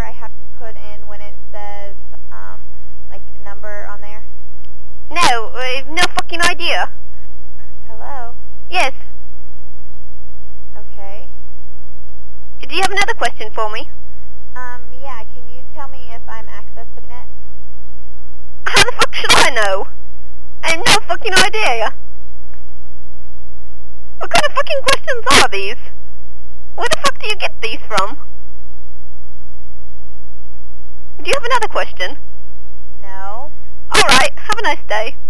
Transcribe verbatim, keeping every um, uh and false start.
I have to put in when it says, um, like, number on there? No, I have no fucking idea. Hello? Yes. Okay. Do you have another question for me? Um, yeah, can you tell me if I'm access subnet? How the fuck should I know? I have no fucking idea. What kind of fucking questions are these? Where the fuck do you get these from? Do you have another question? No. Alright, have a nice day.